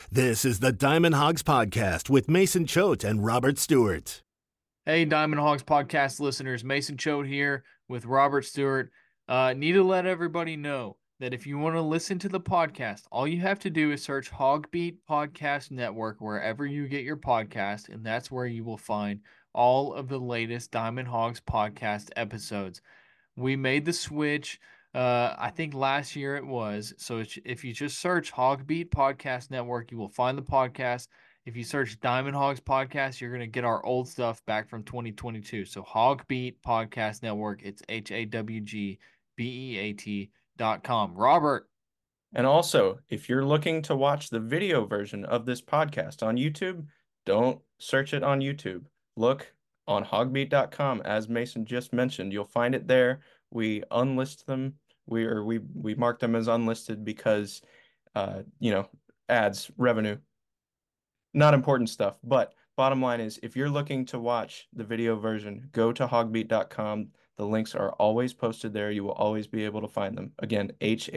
This is the Diamond Hogs Podcast with Mason Choate and Robert Stewart. Hey, Diamond Hogs Podcast listeners, Mason Choate here with Robert Stewart. Need to let everybody know that if you want to listen to the podcast, all you have to do is search Hogbeat Podcast Network wherever you get your podcast, and that's where you will find all of the latest Diamond Hogs podcast episodes. We made the switch. I think last year it was. So if you just search Hogbeat Podcast Network, you will find the podcast. If you search Diamond Hogs Podcast, you're going to get our old stuff back from 2022. So Hogbeat Podcast Network, it's HAWGBEAT.com. Robert. And also, if you're looking to watch the video version of this podcast on YouTube, don't search it on YouTube. Look on hogbeat.com. As Mason just mentioned, you'll find it there. We unlist them. We mark them as unlisted because ads, revenue, not important stuff. But bottom line is, if you're looking to watch the video version, go to hogbeat.com. The links are always posted there. You will always be able to find them. Again,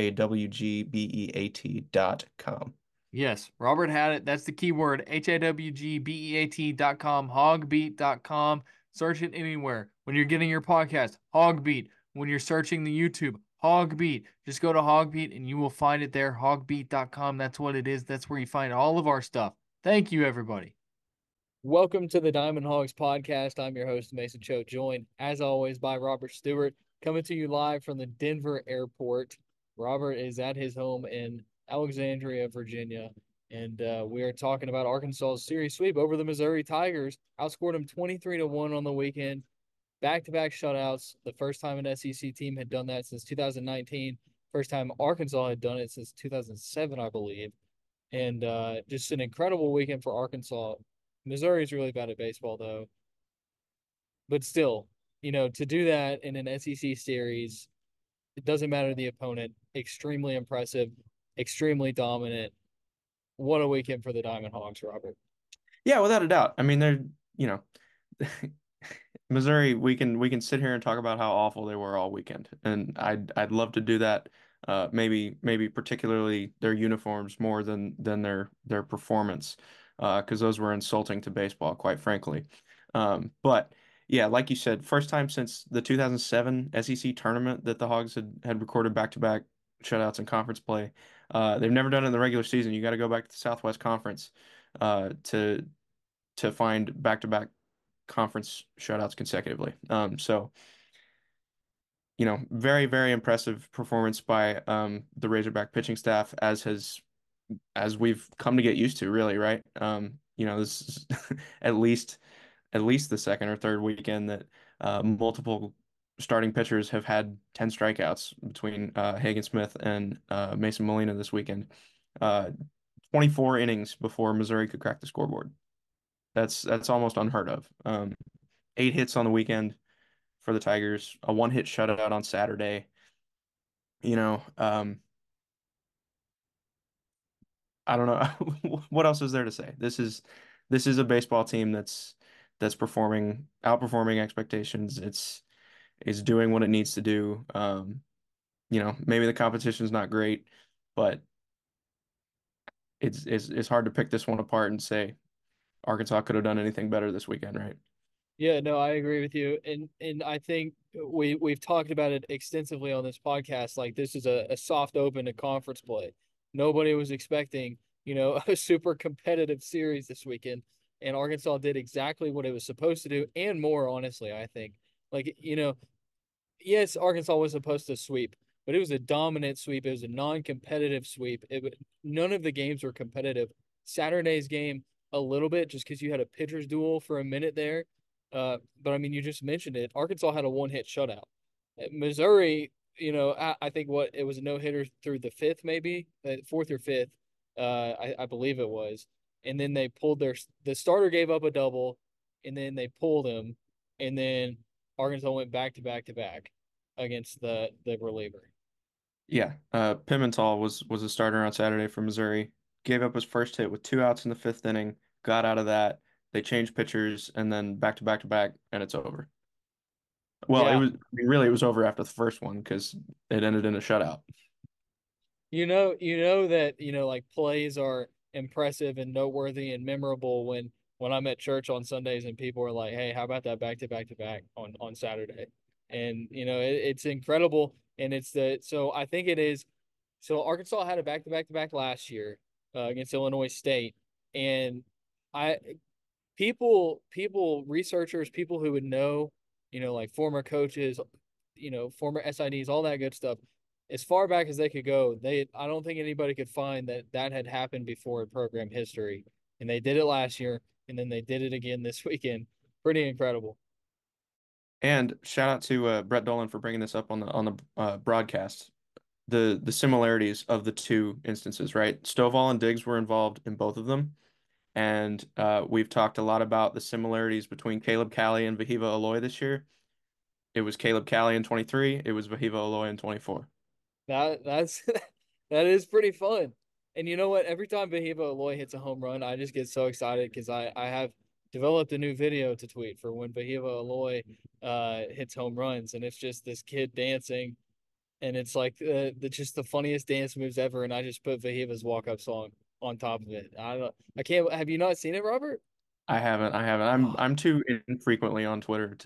HAWGBEAT.com. Yes, Robert had it. That's the keyword, HAWGBEAT.com, hogbeat.com. Search it anywhere. When you're getting your podcast, Hogbeat. When you're searching the YouTube, Hogbeat. Just go to Hogbeat and you will find it there, hogbeat.com. That's what it is. That's where you find all of our stuff. Thank you, everybody. Welcome to the Diamond Hogs Podcast. I'm your host, Mason Choate, joined, as always, by Robert Stewart, coming to you live from the Denver airport. Robert is at his home in Alexandria, Virginia, and we are talking about Arkansas's series sweep over the Missouri Tigers. Outscored them 23-1 on the weekend. Back-to-back shutouts. The first time an SEC team had done that since 2019. First time Arkansas had done it since 2007, I believe. And just an incredible weekend for Arkansas. Missouri's really bad at baseball, though. But still, to do that in an SEC series, it doesn't matter the opponent. Extremely impressive, extremely dominant. What a weekend for the Diamond Hogs, Robert. Yeah, without a doubt. I mean, Missouri, we can sit here and talk about how awful they were all weekend, and I'd love to do that. Maybe particularly their uniforms more than their performance, because those were insulting to baseball, quite frankly. But yeah, like you said, first time since the 2007 SEC tournament that the Hogs had recorded back-to-back shutouts in conference play. They've never done it in the regular season. You got to go back to the Southwest Conference to find back-to-back conference shutouts consecutively. So very, very impressive performance by the Razorback pitching staff, as we've come to get used to, really, right? This is at least the second or third weekend that multiple starting pitchers have had 10 strikeouts between Hagen Smith and Mason Molina this weekend. 24 innings before Missouri could crack the scoreboard. That's almost unheard of. 8 hits on the weekend for the Tigers, a one-hit shutout on Saturday. You know, um, I don't know what else is there to say. This is a baseball team that's outperforming expectations. It's doing what it needs to do. Maybe the competition's not great, but it's hard to pick this one apart and say Arkansas could have done anything better this weekend, right? Yeah, no, I agree with you. And I think we've talked about it extensively on this podcast. Like this is a soft open to conference play. Nobody was expecting, a super competitive series this weekend. And Arkansas did exactly what it was supposed to do and more, honestly, I think. Like, yes, Arkansas was supposed to sweep, but it was a dominant sweep. It was a non-competitive sweep. None of the games were competitive. Saturday's game a little bit just because you had a pitcher's duel for a minute there. But I mean, you just mentioned it. Arkansas had a one-hit shutout. Missouri, I think what it was a no-hitter through the fifth, maybe fourth or fifth. I believe it was, and then they pulled the starter gave up a double, and then they pulled him, and then Arkansas went back to back to back against the reliever. Yeah, Pimental was a starter on Saturday for Missouri. Gave up his first hit with 2 outs in the fifth inning. Got out of that. They changed pitchers and then back to back to back, and it's over. Well, Yeah, it was over after the first one because it ended in a shutout. you know that like plays are impressive and noteworthy and memorable when I'm at church on Sundays and people are like, "Hey, how about that back to back to back on Saturday?" And it's incredible, and so I think it is. So Arkansas had a back to back to back last year against Illinois State, and I researchers, people who would know, like former coaches, former SIDs, all that good stuff. As far back as they could go, I don't think anybody could find that had happened before in program history. And they did it last year, and then they did it again this weekend. Pretty incredible. And shout out to Brett Dolan for bringing this up on the broadcast. The similarities of the two instances, right? Stovall and Diggs were involved in both of them. And we've talked a lot about the similarities between Caleb Cali and Vahiva Aloy this year. It was Caleb Cali in 23. It was Vahiva Aloy in 24. That's that is pretty fun. And you know what? Every time Vahiva Aloy hits a home run, I just get so excited because I have developed a new video to tweet for when Vahiva Aloy hits home runs, and it's just this kid dancing, and it's like just the funniest dance moves ever. And I just put Vahiva's walk up song on top of it. I can't. Have you not seen it, Robert? I haven't. I haven't. I'm too infrequently on Twitter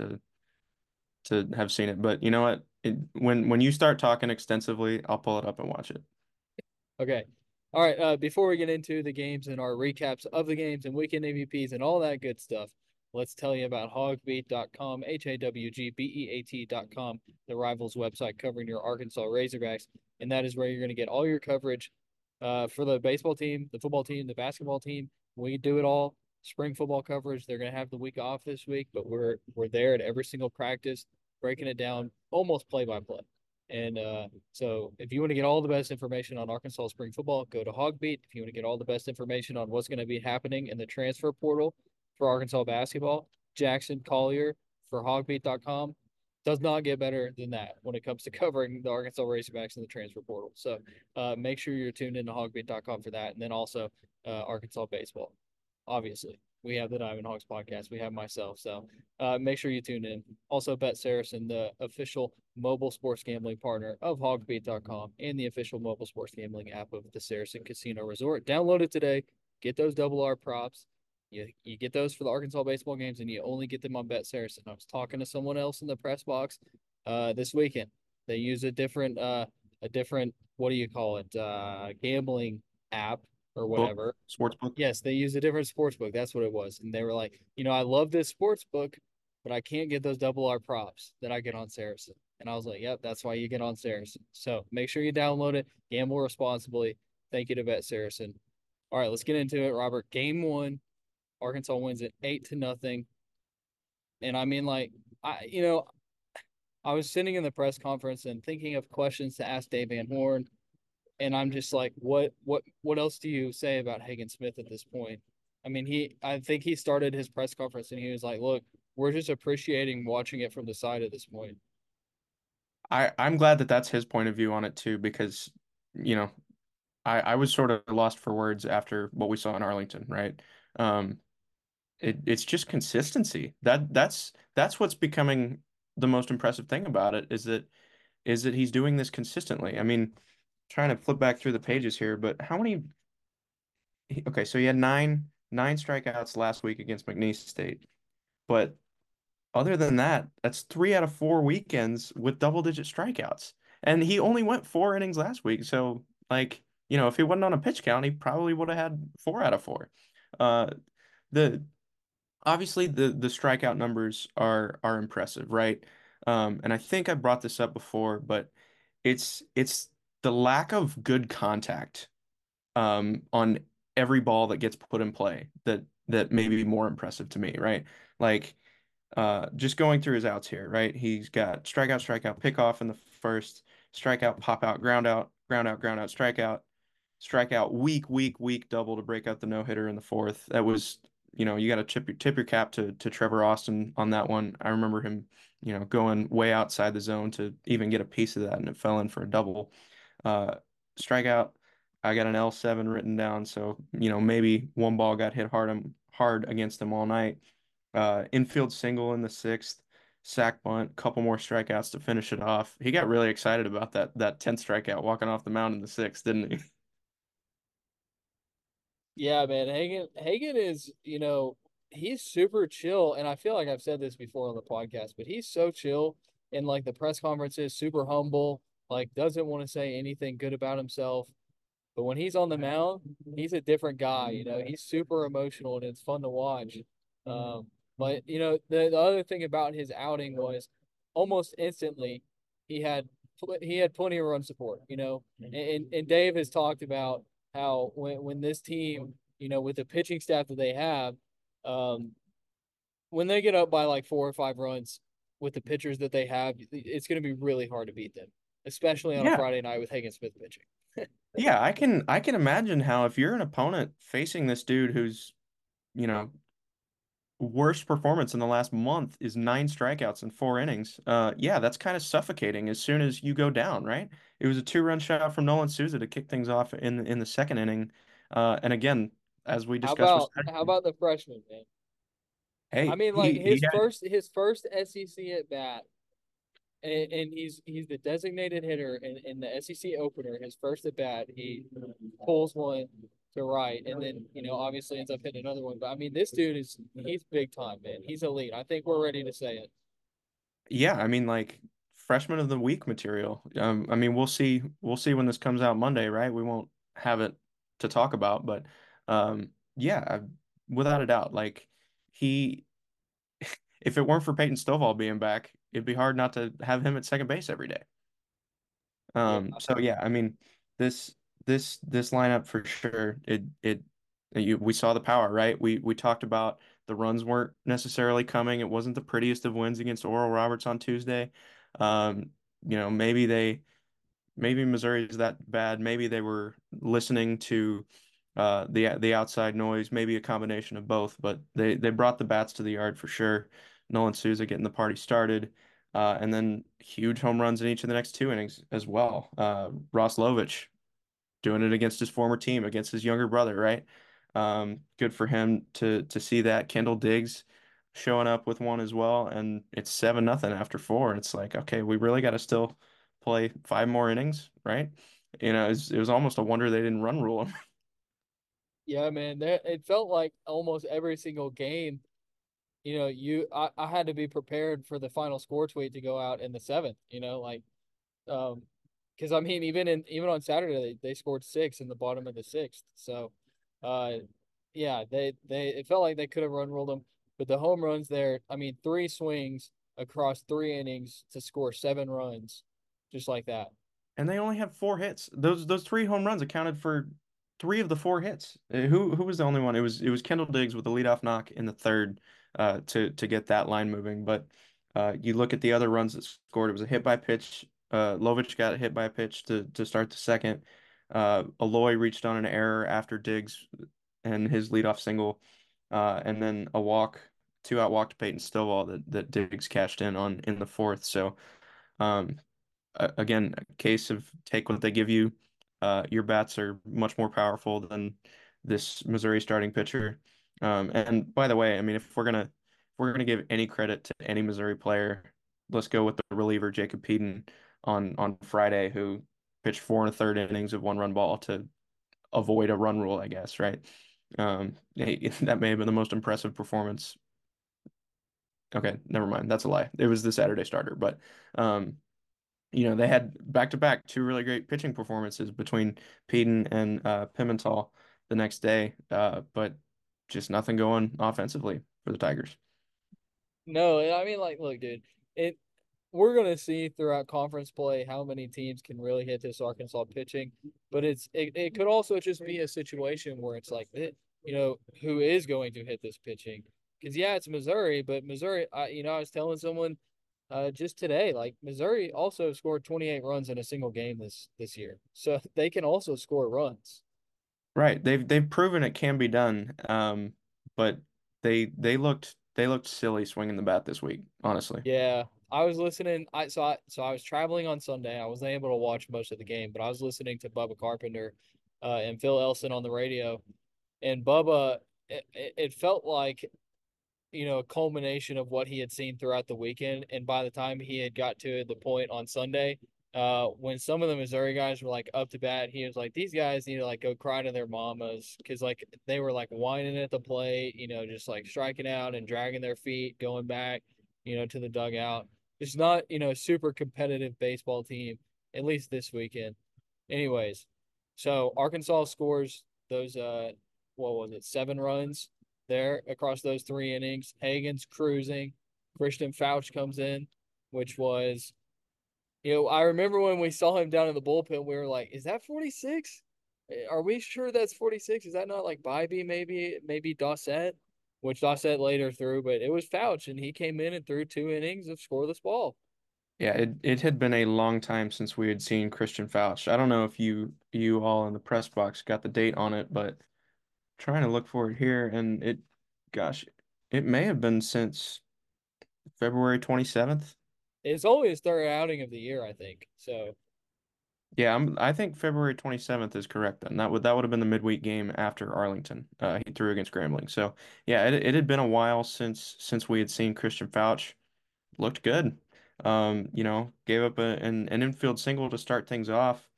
to have seen it. But you know what? When you start talking extensively, I'll pull it up and watch it. Okay. All right. Before we get into the games and our recaps of the games and weekend AVPs and all that good stuff, let's tell you about hawgbeat.com, HAWGBEAT.com, the Rivals website covering your Arkansas Razorbacks. And that is where you're going to get all your coverage for the baseball team, the football team, the basketball team. We do it all. Spring football coverage. They're going to have the week off this week, but we're there at every single practice, breaking it down almost play by play. And so if you want to get all the best information on Arkansas spring football, go to Hogbeat. If you want to get all the best information on what's going to be happening in the transfer portal for Arkansas basketball, Jackson Collier for hogbeat.com does not get better than that when it comes to covering the Arkansas Razorbacks in the transfer portal. So make sure you're tuned into hogbeat.com for that. And then also Arkansas baseball, obviously. We have the Diamond Hawks podcast. We have myself. So make sure you tune in. Also, Bet Saracen, the official mobile sports gambling partner of hogbeat.com and the official mobile sports gambling app of the Saracen Casino Resort. Download it today. Get those double R props. You get those for the Arkansas baseball games, and you only get them on Bet Saracen. I was talking to someone else in the press box this weekend. They use a different what do you call it, gambling app or whatever. Sports book. Yes, they use a different sports book. That's what it was. And they were like, I love this sports book, but I can't get those double R props that I get on Saracen. And I was like, yep, that's why you get on Saracen. So make sure you download it, gamble responsibly. Thank you to Bet Saracen. All right, let's get into it, Robert. Game 1, Arkansas wins it 8-0. And I mean, like, I was sitting in the press conference and thinking of questions to ask Dave Van Horn. And I'm just like, what else do you say about Hagen Smith at this point? I mean, I think he started his press conference and he was like, look, we're just appreciating watching it from the side at this point. I'm glad that that's his point of view on it too, because, you know, I was sort of lost for words after what we saw in Arlington, right? It's just consistency. That's what's becoming the most impressive thing about it is that he's doing this consistently. I mean, trying to flip back through the pages here, but how many? Okay, so he had nine strikeouts last week against McNeese State, but other than that, that's 3 out of 4 weekends with double-digit strikeouts, and he only went 4 innings last week. So, like, if he wasn't on a pitch count, he probably would have had 4 out of 4. The obviously the strikeout numbers are impressive, right? And I think I brought this up before, but it's the lack of good contact on every ball that gets put in play that may be more impressive to me, right? Like just going through his outs here, right? He's got strikeout, strikeout, pick off in the first, strikeout, pop out, ground out, ground out, ground out, strikeout, weak double to break out the no hitter in the fourth. That was, you got to tip your cap to Trevor Austin on that one. I remember him, going way outside the zone to even get a piece of that, and it fell in for a double. Strikeout. I got an L7 written down, so maybe one ball got hit hard against him all night. Infield single in the sixth, sack bunt, couple more strikeouts to finish it off. He got really excited about that 10th strikeout walking off the mound in the sixth, didn't he? Yeah, man. Hagen is, he's super chill. And I feel like I've said this before on the podcast, but he's so chill in like the press conferences, super humble, like doesn't want to say anything good about himself. But when he's on the mound, he's a different guy. He's super emotional and it's fun to watch. Um, but the other thing about his outing was almost instantly he had he had plenty of run support. And Dave has talked about how when this team, with the pitching staff that they have, um, when they get up by like 4 or 5 runs with the pitchers that they have, it's going to be really hard to beat them, especially on a Yeah. Friday night with Hagen Smith pitching. Yeah, I can imagine how if you're an opponent facing this dude who's, you know, worst performance in the last month is 9 strikeouts in 4 innings. Yeah, that's kind of suffocating as soon as you go down, right? It was a 2-run shot from Nolan Souza to kick things off in the second inning. And again, as we How discussed with about how Saturday, about the freshman, man? I hey, mean, like he had, his first SEC at bat, and he's the designated hitter in the SEC opener. His first at bat, he pulls one to right, and then obviously ends up hitting another one. But I mean, this dude he's big time, man. He's elite. I think we're ready to say it. yeah, I mean, like freshman of the week material. I mean, we'll see when this comes out Monday, right? We won't have it to talk about, but yeah, without a doubt, like he if it weren't for Peyton Stovall being back, it'd be hard not to have him at second base every day. Yeah, So yeah, I mean, this this lineup for sure. We saw the power, right? We talked about the runs weren't necessarily coming. It wasn't the prettiest of wins against Oral Roberts on Tuesday. Um, maybe Missouri is that bad. Maybe they were listening to the outside noise, maybe a combination of both, but they brought the bats to the yard for sure. Nolan Souza getting the party started, and then huge home runs in each of the next 2 innings as well. Ross Lovich doing it against his former team, against his younger brother, right? Good for him to see that. Kendall Diggs showing up with one as well, and it's 7-0 after four. And it's like, okay, we really got to still play 5 more innings, right? It was almost a wonder they didn't run rule him. yeah, man. It felt like almost every single game. I had to be prepared for the final score tweet to go out in the seventh. Like Um, because I mean, even on Saturday, they scored six in the bottom of the sixth. So, uh, yeah, they it felt like they could have run ruled them, but the home runs there. I mean, 3 swings across 3 innings to score 7 runs, just like that. And they only have 4 hits. Those 3 home runs accounted for 3 of the 4 hits. Who was the only one? It was Kendall Diggs with the leadoff knock in the third to get that line moving. But you look at the other runs that scored. It was a hit by pitch. Lovich got hit by a pitch to start the second. Aloy reached on an error after Diggs and his leadoff single, and then a walk, 2-out walk to Peyton Stovall that Diggs cashed in on in the fourth. So. Um, again, a case of take what they give you. Your bats are much more powerful than this Missouri starting pitcher. And by the way, I mean if we're gonna give any credit to any Missouri player, let's go with the reliever Jacob Peden on Friday, who pitched 4 1/3 innings of 1-run ball to avoid a run rule, I guess, right? That may have been the most impressive performance. Okay, never mind. That's a lie. It was the Saturday starter, but um, they had back to back 2 really great pitching performances between Peden and Pimental the next day, but just nothing going offensively for the Tigers. No, I mean, like, look, dude, it we're gonna see throughout conference play how many teams can really hit this Arkansas pitching, but it could also just be a situation where it's like who is going to hit this pitching? Because yeah, it's Missouri, but Missouri, I was telling someone just today, like Missouri also scored 28 runs in a single game this year, so they can also score runs. Right. They've proven it can be done. But they looked silly swinging the bat this week, honestly. Yeah, I was listening. I was traveling on Sunday. I wasn't able to watch most of the game, but I was listening to Bubba Carpenter, and Phil Elson on the radio. And Bubba, it felt like a culmination of what he had seen throughout the weekend. And by the time he had got to the point on Sunday, When some of the Missouri guys were like up to bat, he was like, these guys need to like go cry to their mamas because like they were like whining at the plate, just like striking out and dragging their feet, going back, to the dugout. It's not, super competitive baseball team, at least this weekend. Anyways, so Arkansas scores those what was it, 7 runs there across those 3 innings. Hagan's cruising. Christian Fouch comes in, which was I remember when we saw him down in the bullpen, we were like, is that 46? Are we sure that's 46? Is that not like Bybee, maybe Dossett, which Dossett later threw, but it was Fouch, and he came in and threw 2 innings of scoreless ball. Yeah, it had been a long time since we had seen Christian Fauch. I don't know if you all in the press box got the date on it, but trying to look for it here, and gosh, it may have been since February 27th. It's only his third outing of the year, I think. So Yeah, I think February 27th is correct then. That would have been the midweek game after Arlington. He threw against Grambling. So yeah, it had been a while since we had seen Christian Fauch. Looked good. Gave up an infield single to start things off.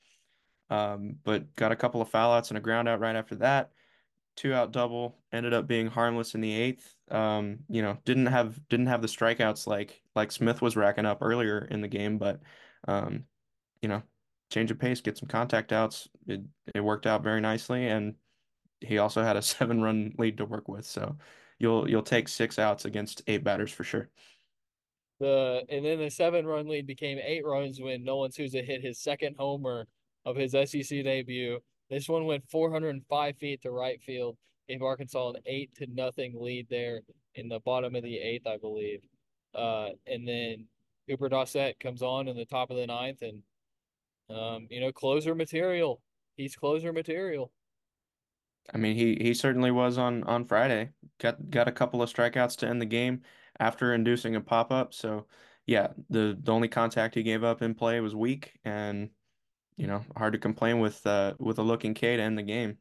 But got a couple of foul outs and a ground out right after that. 2-out double, ended up being harmless in the eighth. Didn't have the strikeouts like Smith was racking up earlier in the game, but um, you know, change of pace, get some contact outs. It worked out very nicely, and he also had a 7-run lead to work with. So you'll take 6 outs against 8 batters for sure. and then the 7 run lead became 8 runs when Nolan Souza hit his second homer of his SEC debut. This one went 405 feet to right field, gave Arkansas an 8-0 lead there in the bottom of the eighth, I believe. And then Cooper Dossett comes on in the top of the ninth, and closer material. He's closer material. I mean, he certainly was on Friday. Got a couple of strikeouts to end the game after inducing a pop up. So yeah, the only contact he gave up in play was weak, and hard to complain with a looking K to end the game.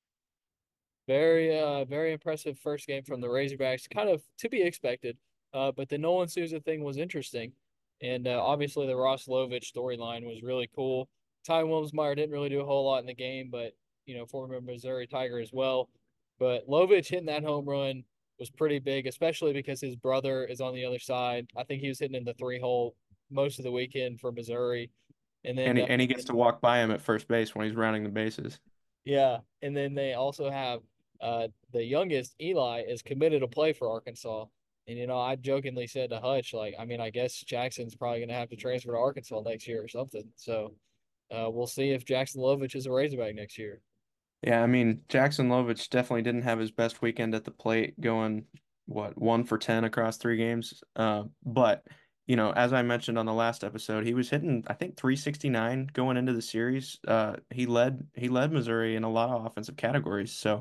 Very impressive first game from the Razorbacks, kind of to be expected. But the Nolan Souza thing was interesting, and obviously the Ross Lovich storyline was really cool. Ty Wilmsmeyer didn't really do a whole lot in the game, but former Missouri Tiger as well. But Lovich hitting that home run was pretty big, especially because his brother is on the other side. I think he was hitting in the 3 hole most of the weekend for Missouri, and then And he gets to walk by him at first base when he's rounding the bases. yeah, and then they also have the youngest, Eli, is committed to play for Arkansas. And I jokingly said to Hutch, like, I mean, I guess Jackson's probably going to have to transfer to Arkansas next year or something. So we'll see if Jackson Lovich is a Razorback next year. Yeah, I mean, Jackson Lovich definitely didn't have his best weekend at the plate, going, what, 1 for 10 across 3 games. But, as I mentioned on the last episode, he was hitting, I think, 369 going into the series. He led Missouri in a lot of offensive categories. So,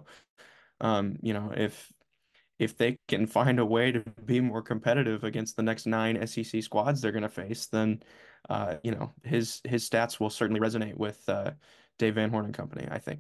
if they can find a way to be more competitive against the next 9 SEC squads they're going to face, then, his stats will certainly resonate with Dave Van Horn and company, I think.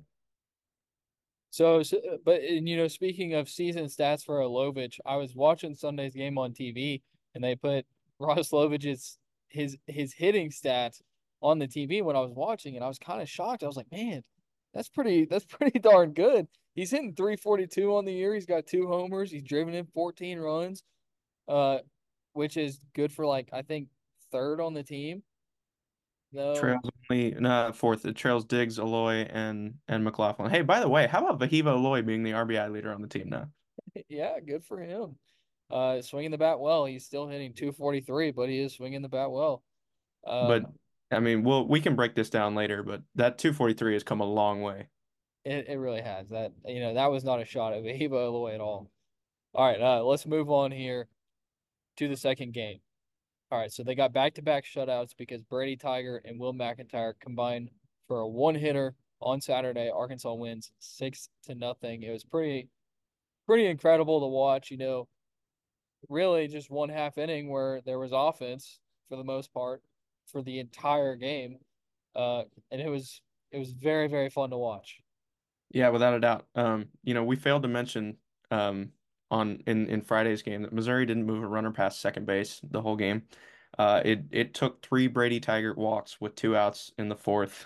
But speaking of season stats for Lovich, I was watching Sunday's game on TV, and they put Ross Lovich's his hitting stats on the TV when I was watching, and I was kind of shocked. I was like, man, that's pretty darn good. He's hitting 342 on the year. He's got 2 homers. He's driven in 14 runs, uh, which is good for like I think third on the team. No, Trails only no, fourth. It trails Diggs, Aloy, and McLaughlin. Hey, by the way, how about Vahiva Aloy being the RBI leader on the team now? yeah, good for him. Swinging the bat well. He's still hitting 243, but he is swinging the bat well. But Um, I mean, we can break this down later, but that 243 has come a long way. it really has that. That was not a shot at Vahiba Eloy at all. All right, let's move on here to the second game. All right, so they got back-to-back shutouts because Brady Tiger and Will McIntyre combined for a one-hitter on Saturday. Arkansas wins 6-0. It was pretty incredible to watch. Really just one half inning where there was offense for the most part for the entire game, and it was very very fun to watch. Yeah, without a doubt. We failed to mention in Friday's game that Missouri didn't move a runner past second base the whole game. It took three Brady Tygart walks with two outs in the fourth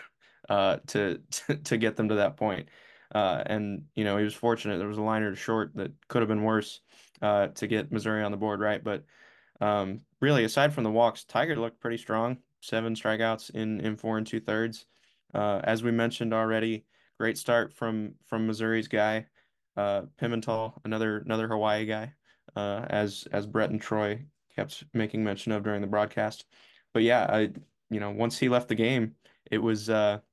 to get them to that point. And he was fortunate. There was a liner to short that could have been worse to get Missouri on the board, right? But really, aside from the walks, Tiger looked pretty strong. 7 strikeouts in 4 2/3. As we mentioned already, great start from Missouri's guy, Pimental, another Hawaii guy, as Brett and Troy kept making mention of during the broadcast. But yeah, once he left the game, it was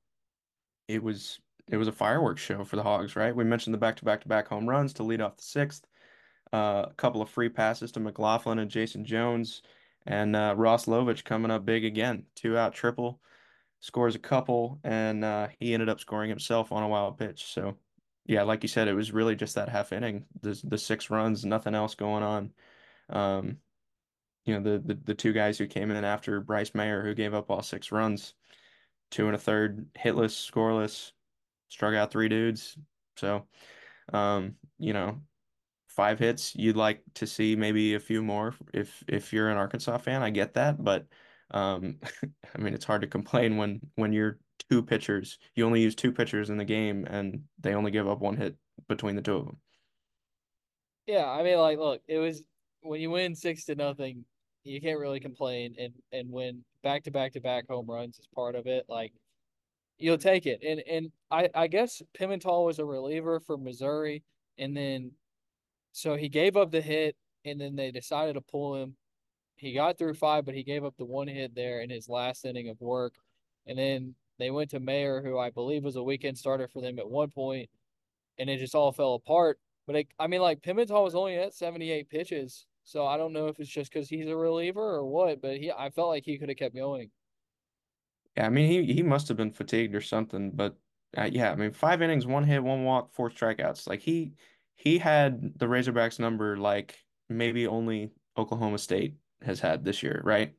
it was it was a fireworks show for the Hogs, right? We mentioned the back-to-back-to-back home runs to lead off the sixth, a couple of free passes to McLaughlin and Jason Jones, and Ross Lovich coming up big again, 2-out triple, scores a couple, and he ended up scoring himself on a wild pitch. So yeah, like you said, it was really just that half inning, the 6 runs, nothing else going on. Um, the two guys who came in after Bryce Mayer, who gave up all 6 runs, 2 1/3, hitless, scoreless, struck out 3 dudes. So, um, you know, 5 hits, you'd like to see maybe a few more if you're an Arkansas fan. I get that, but um, I mean, it's hard to complain when you're two pitchers. You only use two pitchers in the game, and they only give up 1 hit between the two of them. Yeah, I mean, like, look, it was when you win 6-0, you can't really complain, and when back-to-back-to-back home runs is part of it, like you'll take it. And I guess Pimental was a reliever for Missouri, and then so he gave up the hit, and then they decided to pull him. He got through 5, but he gave up the 1 hit there in his last inning of work, and then they went to Mayer, who I believe was a weekend starter for them at one point, and it just all fell apart. But I mean, like Pimentel was only at 78 pitches, so I don't know if it's just because he's a reliever or what. But I felt like he could have kept going. Yeah, I mean, he must have been fatigued or something, but yeah, I mean, 5 innings, 1 hit, 1 walk, 4 strikeouts. Like he had the Razorbacks number like maybe only Oklahoma State has had this year, right?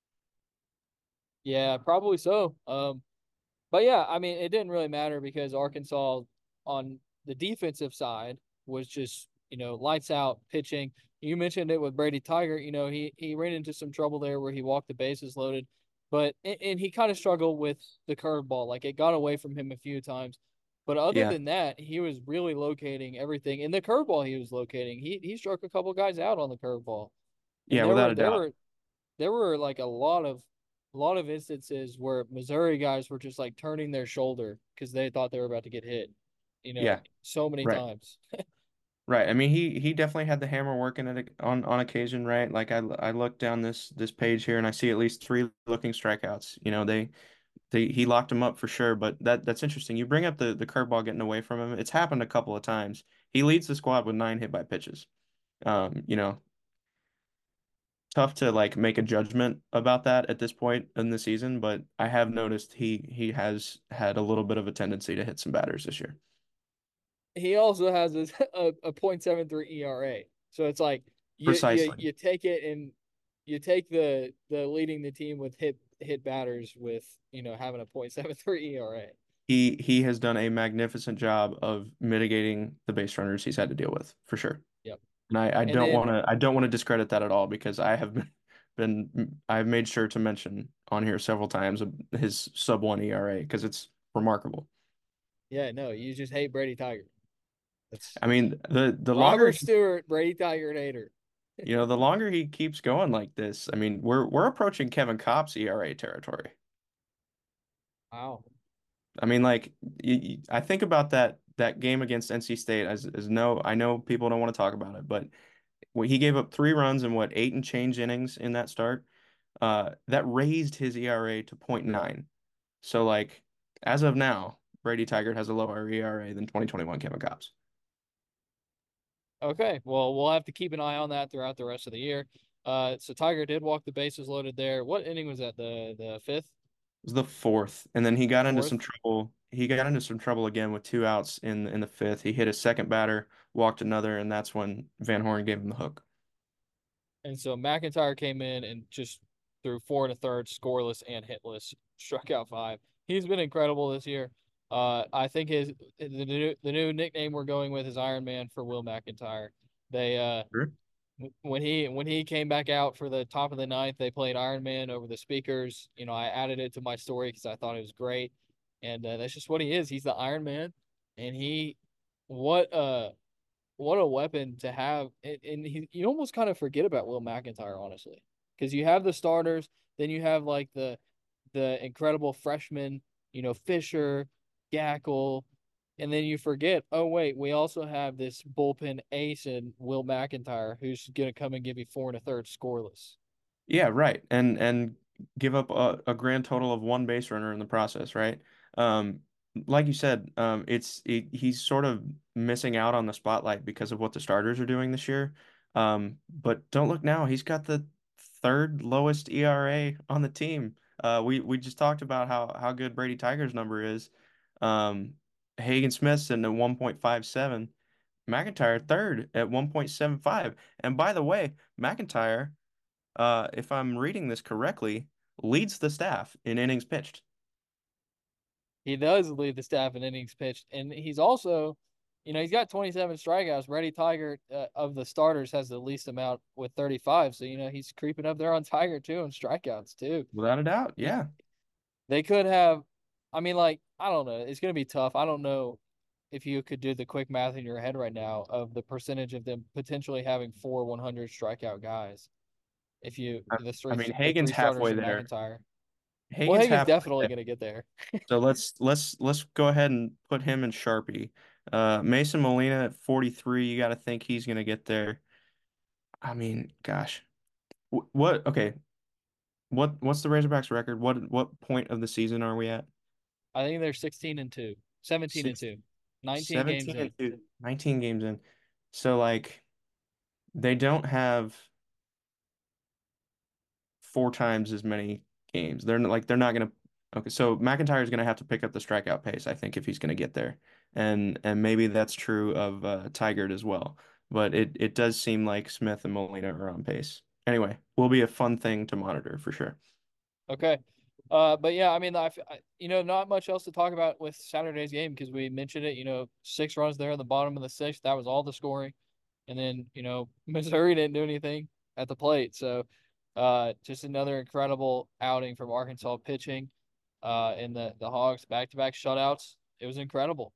Yeah, probably so. But yeah, I mean, it didn't really matter because Arkansas on the defensive side was just, lights out pitching. You mentioned it with Brady Tiger. He ran into some trouble there where he walked the bases loaded, but and he kind of struggled with the curveball. Like it got away from him a few times. But other Yeah, than that, he was really locating everything. In the curveball he was locating. He struck a couple guys out on the curveball. And yeah, without a doubt. there were like a lot of instances where Missouri guys were just like turning their shoulder because they thought they were about to get hit, Yeah, so many right. times. Right. I mean, he definitely had the hammer working on occasion, right? Like I look down this page here and I see at least three looking strikeouts. He locked him up for sure, but that's interesting. You bring up the curveball getting away from him. It's happened a couple of times. He leads the squad with 9 hit by pitches. Um, you know, Tough to like make a judgment about that at this point in the season, but I have noticed he has had a little bit of a tendency to hit some batters this year. He also has a .73 ERA, so it's like Precisely. you take it and you take the leading the team with hit batters with having a .73 ERA. He has done a magnificent job of mitigating the base runners he's had to deal with, for sure. Yep. And I And don't then want to discredit that at all because I have I've made sure to mention on here several times his sub 1 ERA because it's remarkable. yeah, no, you just hate Brady Tiger. That's I mean, the longer Robert Stewart, Brady Tiger hater. the longer he keeps going like this, I mean, we're approaching Kevin Kopp's ERA territory. Wow. I mean, like I think about that game against NC State as no, I know people don't want to talk about it, but he gave up 3 runs in what 8 and change innings in that start. That raised his ERA to .9. So like as of now, Brady Tygart has a lower ERA than 2021 Kevin Kopps. Okay, well, we'll have to keep an eye on that throughout the rest of the year. So Tiger did walk the bases loaded there. What inning was that? The fifth, It was the fourth, and then he got into some fourth? trouble. He got into some trouble again with 2 outs in the fifth. He hit his second batter, walked another, and that's when Van Horn gave him the hook. And so McIntyre came in and just threw 4 1/3, scoreless and hitless, struck out 5. He's been incredible this year. I think the new nickname we're going with is Iron Man for Will McIntyre. They Sure. When he came back out for the top of the ninth, they played Iron Man over the speakers. I added it to my story because I thought it was great, and that's just what he is. He's the Iron Man, and what a what a weapon to have. And you almost kind of forget about Will McIntyre, honestly, because you have the starters, then you have like the incredible freshmen, Fisher, Gackle, and then you forget, oh wait, we also have this bullpen ace in Will McIntyre who's gonna come and give you 4 1/3 scoreless. Yeah, right. And give up a grand total of one base runner in the process, right? Um, like you said, he's sort of missing out on the spotlight because of what the starters are doing this year. But don't look now, he's got the third lowest ERA on the team. We just talked about how good Brady Tiger's number is. Um, Hagen Smith's in the 1.57. McIntyre third at 1.75. And by the way, McIntyre, if I'm reading this correctly, leads the staff in innings pitched. He does lead the staff in innings pitched, and he's also, he's got 27 strikeouts. Brady Tiger of the starters has the least amount with 35, so he's creeping up there on Tiger too in strikeouts too. Without a doubt, You, yeah. they could have, I mean, like I don't know, it's gonna be tough. I don't know if you could do the quick math in your head right now of the percentage of them potentially having 4 100 strikeout guys. If you I, I mean, the Hagen's three starters halfway in there. McIntyre. Well, Hagen's Hagen's halfway definitely there. gonna get there. So let's go ahead and put him in Sharpie. Mason Molina at 43, you got to think he's gonna get there. I mean, gosh. What okay, what's the Razorbacks record? What point of the season are we at? I think they're 16-2, 17 and Six, 2, 19 games 17 in. and 2, 19 games in. So like they don't have four times as many games. They're not gonna. Okay, so McIntyre's gonna have to pick up the strikeout pace, I think, if he's gonna get there, and maybe that's true of Tigert as well. But it does seem like Smith and Molina are on pace. Anyway, will be a fun thing to monitor for sure. Okay. But yeah, I mean, not much else to talk about with Saturday's game because we mentioned it, 6 runs there in the bottom of the sixth. That was all the scoring. And then, Missouri didn't do anything at the plate. So, just another incredible outing from Arkansas pitching, and the Hogs back-to-back shutouts. It was incredible.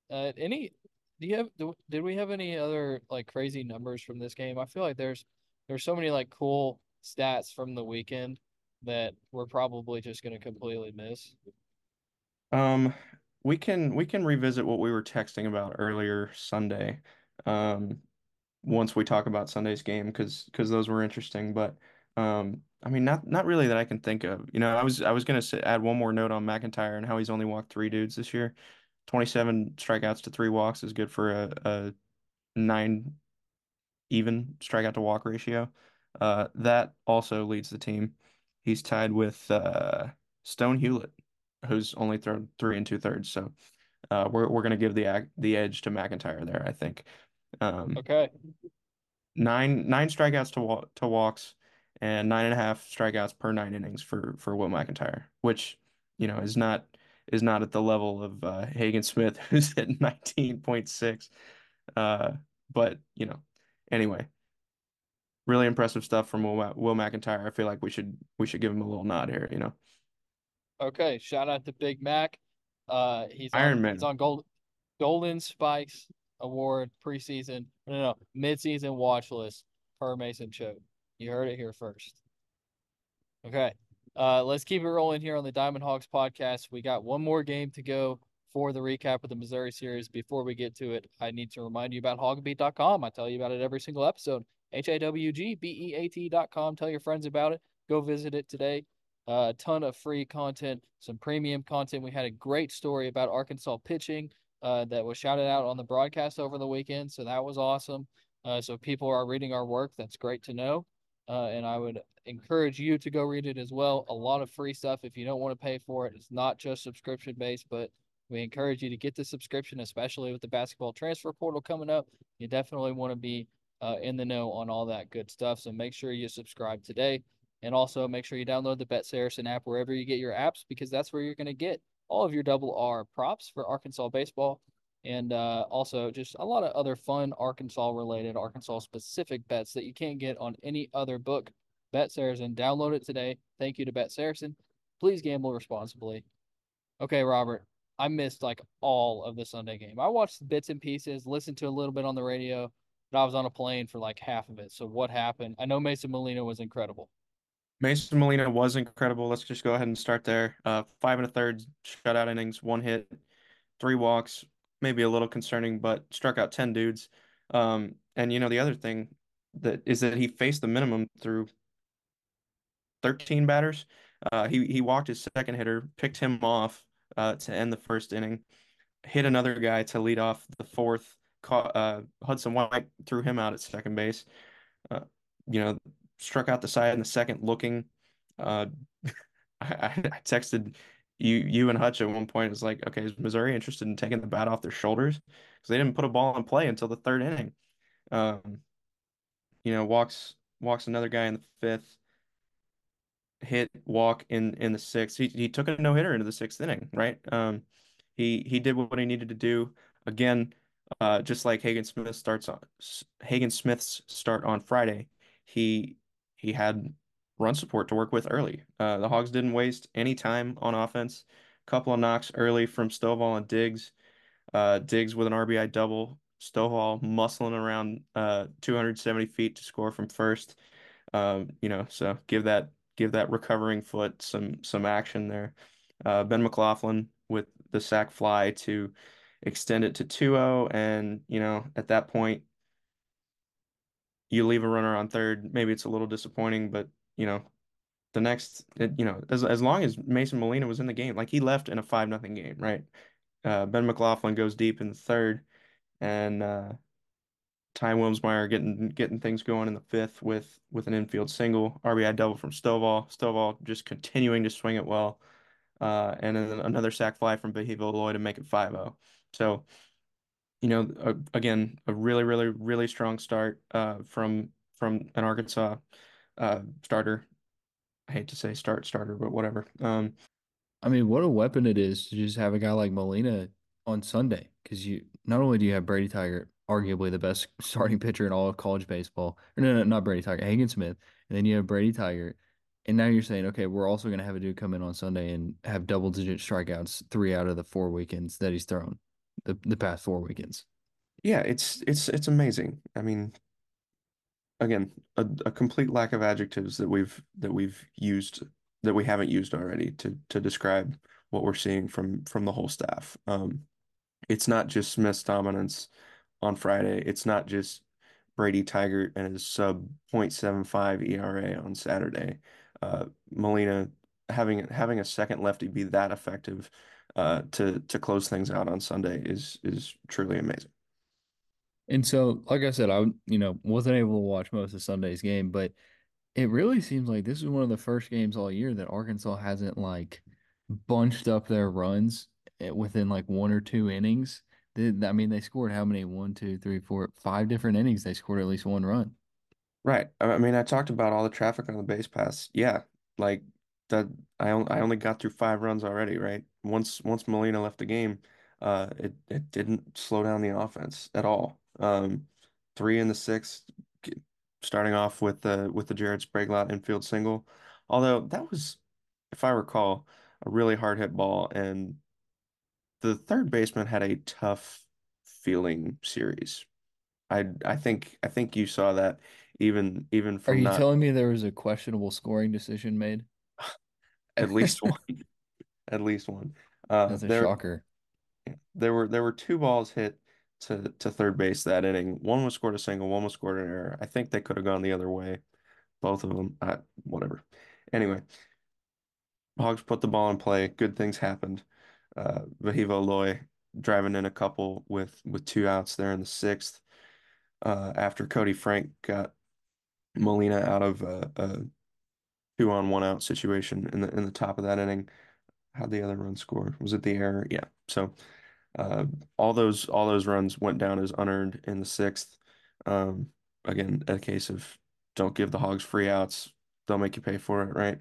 Did we have any other like crazy numbers from this game? I feel like there's so many like cool stats from the weekend that we're probably just going to completely miss. Um, we can revisit what we were texting about earlier Sunday. Um, once we talk about Sunday's game because those were interesting. But I mean, not really that I can think of. I was gonna add one more note on McIntyre and how he's only walked three dudes this year. 27 strikeouts to three walks is good for a nine even strikeout to walk ratio. That also leads the team. He's tied with Stone Hewlett, who's only thrown 3 2/3. So we're gonna give the edge to McIntyre there, I think. Um, Okay. nine strikeouts to walks and 9.5 strikeouts per 9 innings for Will McIntyre, which is not at the level of Hagen Smith, who's at 19.6. But anyway, really impressive stuff from Will McIntyre. I feel like we should give him a little nod here. Okay. Shout out to Big Mac. He's Iron on he's Man. on Golden Spikes Award preseason. No, midseason watch list per Mason Choate. You heard it here first. Okay. Let's keep it rolling here on the Diamond Hawks podcast. We got one more game to go for the recap of the Missouri series. Before we get to it, I need to remind you about hogbeat.com. I tell you about it every single episode. HAWGBEAT.com. Tell your friends about it. Go visit it today. A ton of free content, some premium content. We had a great story about Arkansas pitching that was shouted out on the broadcast over the weekend. So that was awesome. So people are reading our work. That's great to know. And I would encourage you to go read it as well. A lot of free stuff if you don't want to pay for it. It's not just subscription based, but we encourage you to get the subscription, especially with the basketball transfer portal coming up. You definitely want to be in the know on all that good stuff. So make sure you subscribe today. And also make sure you download the Bet Saracen app wherever you get your apps because that's where you're going to get all of your double R props for Arkansas baseball and also just a lot of other fun Arkansas related, Arkansas specific bets that you can't get on any other book. Bet Saracen, download it today. Thank you to Bet Saracen. Please gamble responsibly. Okay, Robert, I missed like all of the Sunday game. I watched bits and pieces, listened to a little bit on the radio, but I was on a plane for like half of it. So what happened? I know Mason Molina was incredible. Mason Molina was incredible. Let's just go ahead and start there. 5 1/3 shutout innings, 1 hit, 3 walks, maybe a little concerning, but struck out 10 dudes. And the other thing that he faced the minimum through 13 batters. He walked his second hitter, picked him off to end the first inning, hit another guy to lead off the fourth. Caught, Hudson White threw him out at second base. Uh, you know, Struck out the side in the second looking. Uh, I texted you and Hutch at one point. It was like, okay, is Missouri interested in taking the bat off their shoulders? Because they didn't put a ball in play until the third inning. Um, walks another guy in the fifth, hit, walk in the sixth. He took a no-hitter into the sixth inning, right? He did what he needed to do. Again, just like Hagen Smith's start on Friday, he he had run support to work with early. The Hogs didn't waste any time on offense. Couple of knocks early from Stovall and Diggs. Diggs with an RBI double. Stovall muscling around 270 feet to score from first. So give that recovering foot some action there. Ben McLaughlin with the sac fly to extend it to 2-0, and at that point you leave a runner on third. Maybe it's a little disappointing, but the next as long as Mason Molina was in the game, like he left in a 5-0 game, right? Ben McLaughlin goes deep in the third, and Ty Wilmsmeyer getting things going in the fifth with an infield single, RBI double from Stovall. Stovall just continuing to swing it well, and then another sac fly from Bahivo Loy to make it 5-0. So, again, a really, really, really strong start from an Arkansas starter. I hate to say starter, but whatever. I mean, what a weapon it is to just have a guy like Molina on Sunday, because you not only do you have Brady Tiger, arguably the best starting pitcher in all of college baseball, or no, not Brady Tiger, Hagen Smith, and then you have Brady Tiger, and now you're saying, okay, we're also going to have a dude come in on Sunday and have double-digit strikeouts 3 out of the 4 weekends that he's thrown, the past 4 weekends. Yeah, it's amazing. I mean, again, a complete lack of adjectives that we've used that we haven't used already to describe what we're seeing from the whole staff. It's not just Smith's dominance on Friday. It's not just Brady Tygart and his sub .75 ERA on Saturday. Molina having a second lefty be that effective to close things out on Sunday is truly amazing. And so, like I said, wasn't able to watch most of Sunday's game, but it really seems like this is one of the first games all year that Arkansas hasn't like bunched up their runs within like 1 or 2 innings. I mean, they scored how many? One, two, three, four, 5 different innings. They scored at least one run. Right. I mean, I talked about all the traffic on the base pass. Yeah, like that. I only got through 5 runs already. Right. Once Molina left the game, it didn't slow down the offense at all. Three in the sixth, starting off with the Jared Spraglot infield single. Although that was, if I recall, a really hard hit ball, and the third baseman had a tough feeling series. I think you saw that even Are from you not telling me there was a questionable scoring decision made? at least one, at least one. Uh, That's a there shocker. there were 2 balls hit to third base that inning. One was scored a single, one was scored an error. I think they could have gone the other way, both of them. Whatever. Anyway, Hogs put the ball in play. Good things happened. Vahivo Loy driving in a couple with 2 outs there in the sixth. After Cody Frank got Molina out of a 2-on 1 out situation in the top of that inning. How'd the other run score? Was it the error? Yeah. So uh, all those runs went down as unearned in the sixth. Um, Again, a case of don't give the Hogs free outs. They'll make you pay for it, right?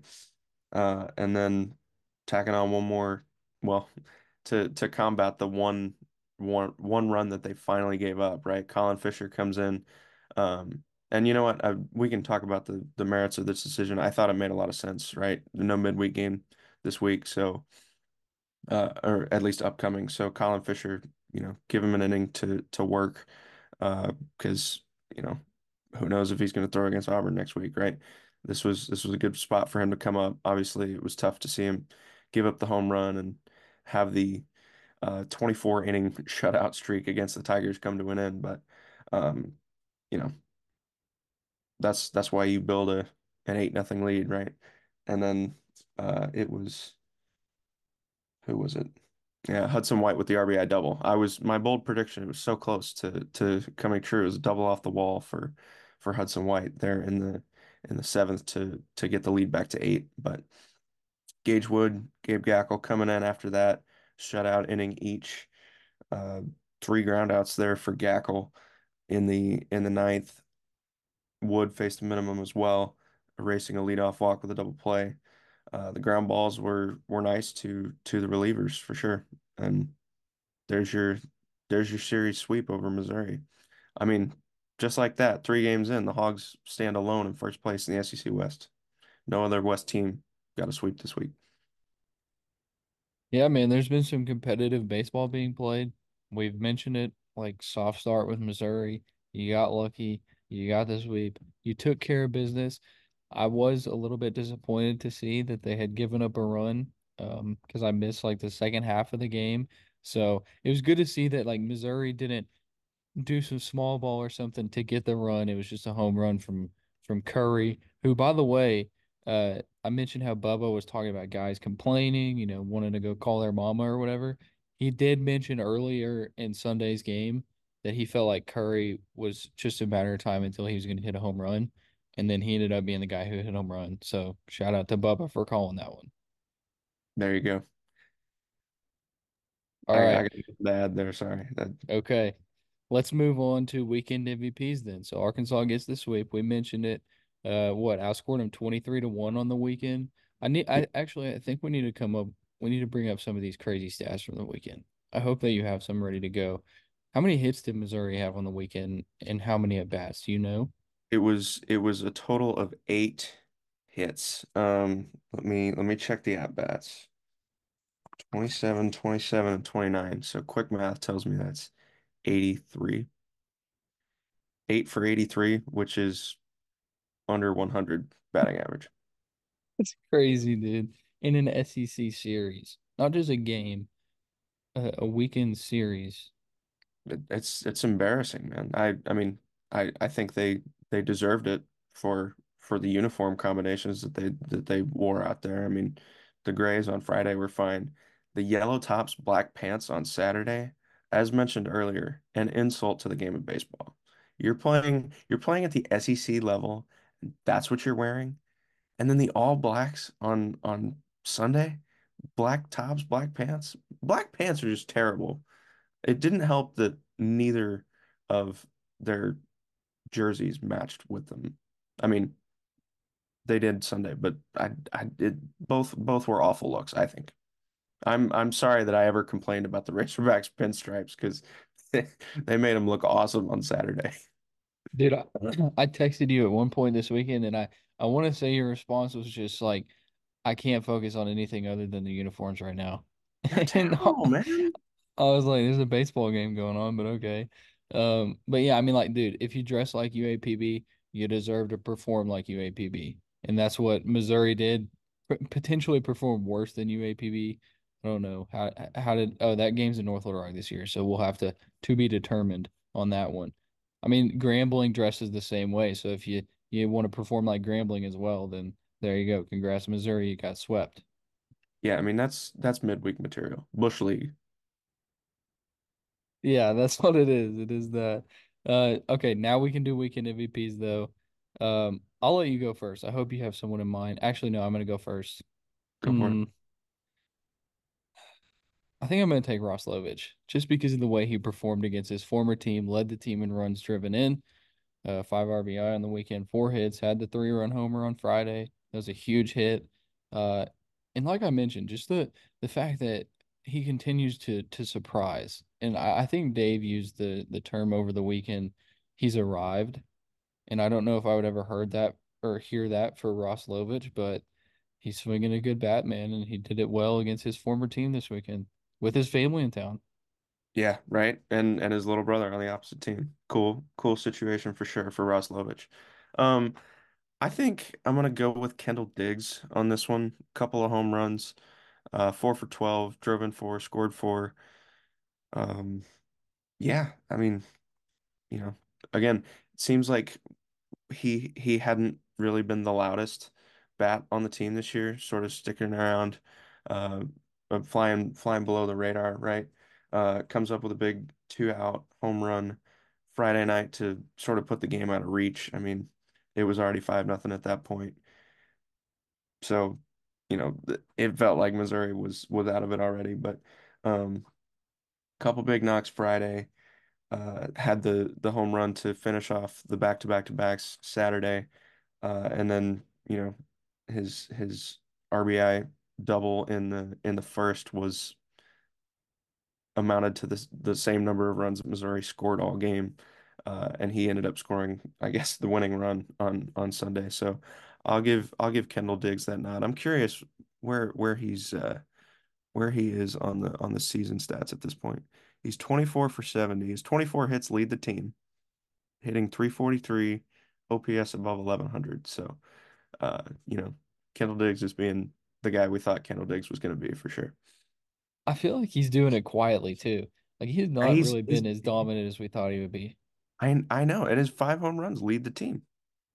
And then tacking on one more, well, to combat the one one run that they finally gave up, right? Colin Fisher comes in. And you know what? We can talk about the merits of this decision. I thought it made a lot of sense, right? No midweek game this week, so or at least upcoming. So Colin Fisher, give him an inning to work, because who knows if he's going to throw against Auburn next week, right? This was a good spot for him to come up. Obviously, it was tough to see him give up the home run and have the 24 inning shutout streak against the Tigers come to an end, but um, you know that's why you build an 8-0 lead, right? And then it was who was it? Yeah, Hudson White with the RBI double. My bold prediction. It was so close to coming true. It was a double off the wall for Hudson White there in the seventh to get the lead back to 8. But Gage Wood, Gabe Gackle coming in after that shutout inning each. Uh, 3 groundouts there for Gackle in the ninth. Wood faced a minimum as well, erasing a leadoff walk with a double play. The ground balls were nice to the relievers for sure. And there's your there's your series sweep over Missouri. I mean, just like that, 3 games in, the Hogs stand alone in first place in the SEC West. No other West team got a sweep this week. Yeah, man, there's been some competitive baseball being played. We've mentioned it, like soft start with Missouri. You got lucky. You got the sweep. You took care of business. I was a little bit disappointed to see that they had given up a run, because I missed like the second half of the game. So it was good to see that like Missouri didn't do some small ball or something to get the run. It was just a home run from Curry, who, by the way, I mentioned how Bubba was talking about guys complaining, wanting to go call their mama or whatever. He did mention earlier in Sunday's game that he felt like Curry was just a matter of time until he was going to hit a home run, and then he ended up being the guy who hit home run. So shout out to Bubba for calling that one. There you go. All I right. got to add there. Sorry. Okay. Let's move on to weekend MVPs then. So Arkansas gets the sweep. We mentioned it. Outscored them 23-1 on the weekend. I think we need to bring up some of these crazy stats from the weekend. I hope that you have some ready to go. How many hits did Missouri have on the weekend and how many at bats? Do you know? It was a total of 8 hits. Let me check the at bats. 27, 27, and 29. So quick math tells me that's 83. 8 for 83, which is under 100 batting average. It's crazy, dude. In an SEC series, not just a game, a weekend series. It's embarrassing, man. I mean, I think they deserved it for the uniform combinations that they wore out there. I mean, the grays on Friday were fine. The yellow tops, black pants on Saturday, as mentioned earlier, an insult to the game of baseball. You're playing at the SEC level, and that's what you're wearing. And then the all blacks on Sunday, black tops, black pants. Black pants are just terrible. It didn't help that neither of their jerseys matched with them. I mean, they did Sunday, but I did both were awful looks, I think. I'm sorry that I ever complained about the Razorbacks pinstripes because they made them look awesome on Saturday. Dude, I texted you at one point this weekend, and I want to say your response was just like, I can't focus on anything other than the uniforms right now. They're And terrible, man. I was like, there's a baseball game going on, but okay. But yeah, I mean, like, dude, if you dress like UAPB, you deserve to perform like UAPB. And that's what Missouri did, potentially perform worse than UAPB. I don't know. That game's in North Little Rock this year, so we'll have to be determined on that one. I mean, Grambling dresses the same way, so if you want to perform like Grambling as well, then there you go. Congrats, Missouri, you got swept. Yeah, I mean that's midweek material. Bush League. Yeah, that's what it is. It is that. Okay, now we can do weekend MVPs though. I'll let you go first. I hope you have someone in mind. Actually, no, I'm gonna go first. Go for it. Hmm, I think I'm gonna take Ross Lovich just because of the way he performed against his former team, led the team in runs driven in, 5 RBI on the weekend, 4 hits, had the 3-run homer on Friday. That was a huge hit. And like I mentioned, just the fact that he continues to surprise and I think Dave used the term over the weekend, he's arrived. And I don't know if I would ever heard that or hear that for Ross Lovich, but he's swinging a good bat, man, and he did it well against his former team this weekend with his family in town. Yeah, right. And his little brother on the opposite team. Cool situation for sure for Ross Lovich. Um, I think I'm gonna go with Kendall Diggs on this one. Couple of home runs, 4 for 12, drove in four, scored four. Um, yeah, I mean, you know, again, it seems like he hadn't really been the loudest bat on the team this year, sort of sticking around, uh, flying below the radar, right? Comes up with a big 2-out home run Friday night to sort of put the game out of reach. I mean, it was already 5-0 at that point. So, it felt like Missouri was out of it already, but um couple big knocks Friday. Had the home run to finish off the back-to-back-to-backs Saturday. And then, his RBI double in the first was amounted to the same number of runs that Missouri scored all game. And he ended up scoring, I guess, the winning run on Sunday. So I'll give Kendall Diggs that nod. I'm curious where where he is on the season stats at this point. He's 24 for 70. His 24 hits lead the team, hitting 343, OPS above 1100. So, uh, you know, Kendall Diggs is being the guy we thought Kendall Diggs was going to be for sure. I feel like he's doing it quietly too. Like he's not He's, really he's been as dominant as we thought he would be. I know, and his 5 home runs lead the team.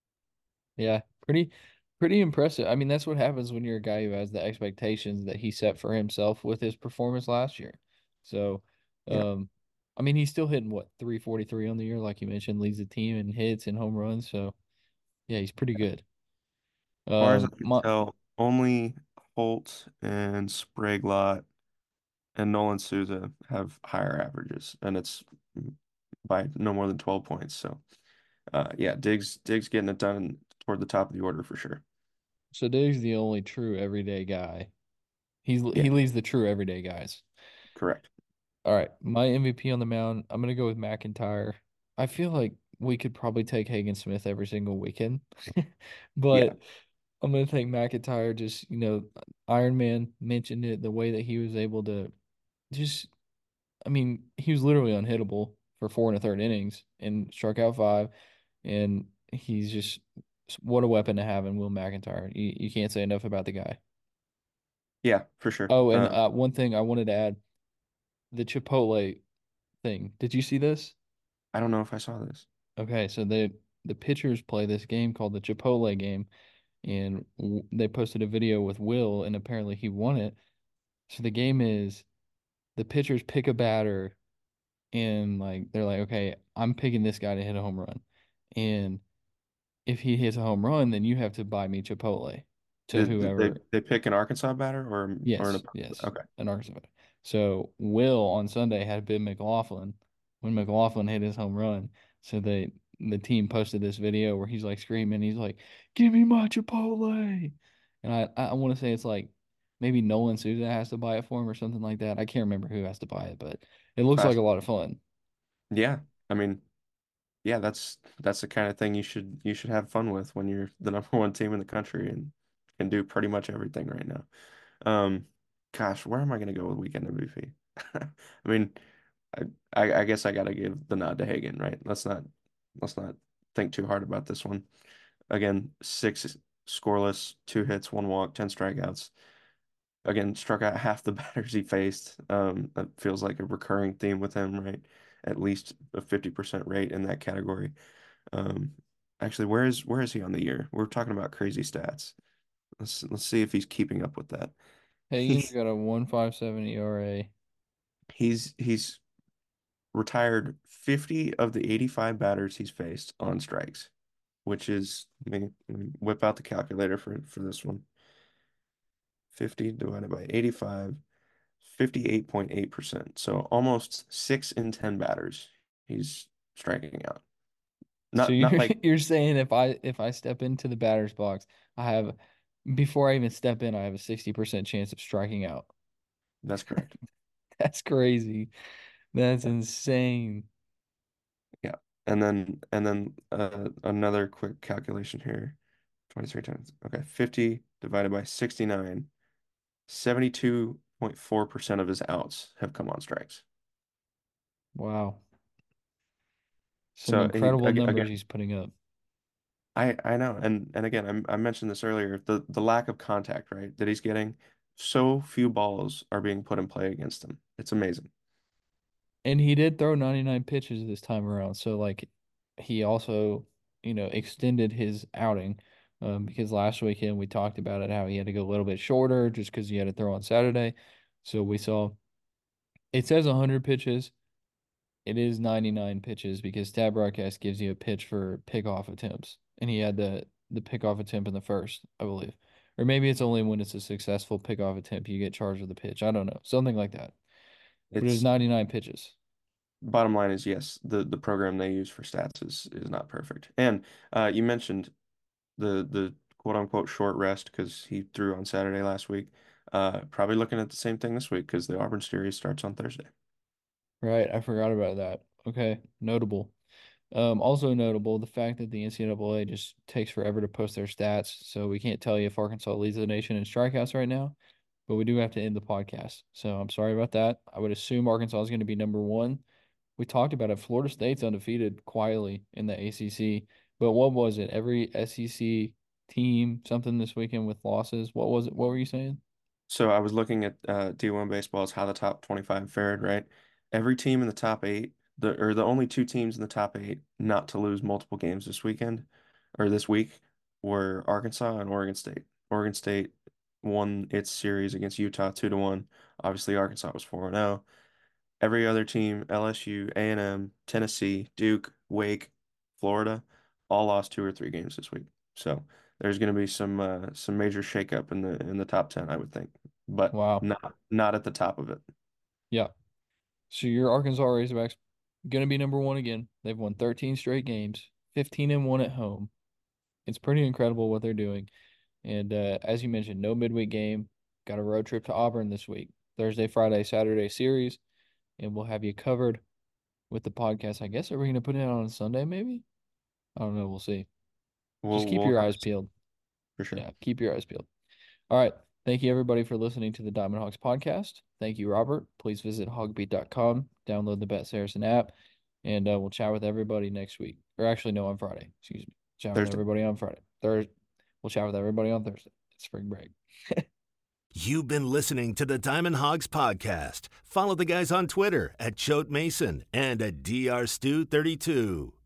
Yeah, pretty impressive. I mean, that's what happens when you're a guy who has the expectations that he set for himself with his performance last year. So, Yeah. um, I mean, he's still hitting what 343 on the year, like you mentioned, leads the team in hits and home runs. So, yeah, he's pretty good. As far as I can My tell, only Holt and Spraglot and Nolan Souza have higher averages, and it's by no more than 12 points. So, yeah, Diggs getting it done toward the top of the order for sure. So Dave's the only true everyday guy. Yeah, He leads the true everyday guys. correct. All right, my MVP on the mound, I'm gonna go with McIntyre. I feel like we could probably take Hagen Smith every single weekend, Yeah, but I'm gonna take McIntyre. Just Iron Man mentioned it, the way that he was able to just, I mean, he was literally unhittable for 4 1/3 innings and struck out five, and he's just what a weapon to have in Will McIntyre. You can't say enough about the guy. yeah, for sure. Oh, and one thing I wanted to add, the Chipotle thing. Did you see this? I don't know if I saw this. Okay, so the pitchers play this game called the Chipotle game, and they posted a video with Will, and apparently he won it. So the game is the pitchers pick a batter, and like they're like, okay, I'm picking this guy to hit a home run, and if he hits a home run, then you have to buy me Chipotle to Did they whoever. they pick an Arkansas batter or an Yes, okay. an Arkansas. So Will on Sunday had Ben McLaughlin when McLaughlin hit his home run. So the team posted this video where he's like screaming, he's like, "Give me my Chipotle!" And I want to say it's like maybe Nolan Souza has to buy it for him or something like that. I can't remember who has to buy it, but it looks like Fast. a lot of fun. Yeah, I mean, yeah, that's the kind of thing you should have fun with when you're the number one team in the country and can do pretty much everything right now. Um, Gosh, where am I gonna go with weekend MVP? I mean, I, I guess I gotta give the nod to Hagen, right? Let's not think too hard about this one. Again, six scoreless, 2 hits, 1 walk, 10 strikeouts. Again, struck out half the batters he faced. That feels like a recurring theme with him, right? At least a 50% rate in that category. Um, Actually, where is he on the year? We're talking about crazy stats. Let's see if he's keeping up with that. Hagen's got a 1.57 ERA. He's retired 50 of the 85 batters he's faced on strikes, which is, let me whip out the calculator for this one. 50 divided by 85, 58.8%. So almost 6 in 10 batters he's striking out. So Not like you're saying if I step into the batter's box, I have before I even step in, I have a 60% chance of striking out. that's correct. That's crazy. That's insane. Yeah. And then another quick calculation here. 23 times. Okay, 50 divided by 69. 72.4% of his outs have come on strikes. Wow. Some So incredible numbers again, he's putting up. I know, and again, I mentioned this earlier, the lack of contact, right, that he's getting. So few balls are being put in play against him. It's amazing. And he did throw 99 pitches this time around. So, like, he also, extended his outing because last weekend we talked about it, how he had to go a little bit shorter just because he had to throw on Saturday. So, we saw it says 100 pitches. It is 99 pitches because Stat Broadcast gives you a pitch for pickoff attempts. And he had the pickoff attempt in the first, I believe. Or maybe it's only when it's a successful pickoff attempt you get charged with the pitch. I don't know. Something like that. But it was It's 99 pitches. bottom line is yes, the program they use for stats is not perfect. And you mentioned the quote unquote short rest because he threw on Saturday last week. Probably looking at the same thing this week because the Auburn series starts on Thursday. Right, I forgot about that. Okay, notable. Also notable the fact that the NCAA just takes forever to post their stats, so we can't tell you if Arkansas leads the nation in strikeouts right now, but we do have to end the podcast. So I'm sorry about that. I would assume Arkansas is going to be number one. We talked about it. Florida State's undefeated quietly in the ACC, but what was it? Every SEC team something this weekend with losses. What was it? What were you saying? So I was looking at D1 baseball's how the top 25 fared, right? Every team in the top eight, the only two teams in the top eight not to lose multiple games this weekend or this week were Arkansas and Oregon State. Oregon State won its series against Utah 2-1. Obviously, Arkansas was 4-0. Every other team, LSU, A&M, Tennessee, Duke, Wake, Florida, all lost 2 or 3 games this week. So there's going to be some major shakeup in the top 10, I would think, but Wow. not at the top of it. Yeah. So your Arkansas Razorbacks going to be number one again. They've won 13 straight games, 15-1 at home. It's pretty incredible what they're doing. And as you mentioned, no midweek game. Got a road trip to Auburn this week. Thursday, Friday, Saturday series. And we'll have you covered with the podcast. I guess are we going to put it out on Sunday maybe? I don't know. We'll see. Just keep We'll your have eyes peeled. for sure. Yeah, keep your eyes peeled. All right. Thank you, everybody, for listening to the Diamond Hawks podcast. Thank you, Robert. Please visit hogbeat.com, download the Bet Saracen app, and we'll chat with everybody next week. Or actually, no, on Friday. Excuse me. Chat with Thursday. everybody on Friday. We'll chat with everybody on Thursday. It's spring break. You've been listening to the Diamond Hogs podcast. Follow the guys on Twitter at Choate Mason and at DRStew32.